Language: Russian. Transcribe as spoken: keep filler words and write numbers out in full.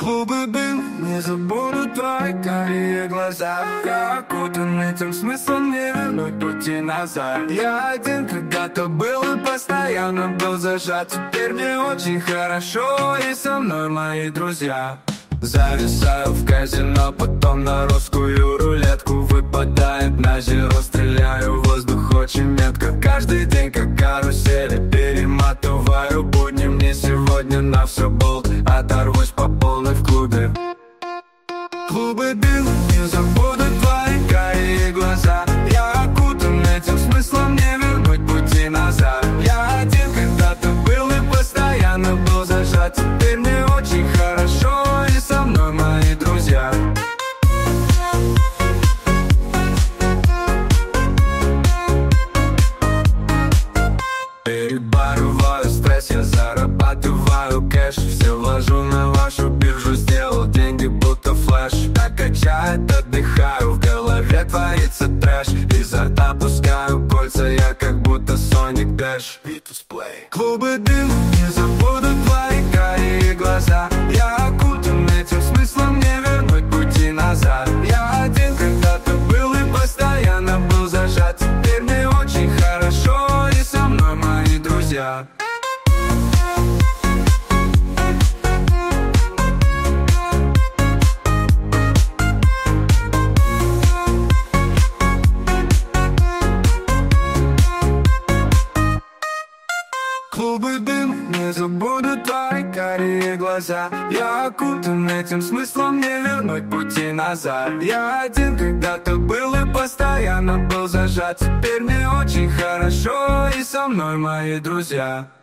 Клубы дым, не забуду твои карие глаза. Я окутан этим смыслом, не вернуть пути назад. Я один когда-то был и постоянно был зажат. Теперь мне очень хорошо, и со мной мои друзья. Зависаю в казино, потом на русскую рулетку. Выпадает на зеро, стреляю в воздух очень метко. Каждый день как карусели, перематываю будни. Мне сегодня на все болт, оторвусь по полной в клубе. Клубы дым, не забуду твои карие глаза. Я окутан этим смыслом, не вернуть пути назад. Я один когда-то был и постоянно был зажат. Теперь мне очень хорошо, и со мной мои друзья. Перебарываю стресс, я зарабатываю кэш. Все вложу на вашу биржу, сделал деньги будто флэш. Так качает, отдыхаю, в голове творится трэш. Изо рта пускаю кольца, я как будто Соник Дэш. Клубы дым, не забуду твои карие глаза. Я окутан этим смыслом, не вернуть пути назад. Я один когда-то был и постоянно был зажат. Теперь мне очень хорошо, и со мной мои друзья. Клубы дым, не забуду твои карие глаза. Я окутан этим смыслом, не вернуть пути назад. Я один когда-то был и постоянно был зажат. Теперь мне очень хорошо, и со мной мои друзья.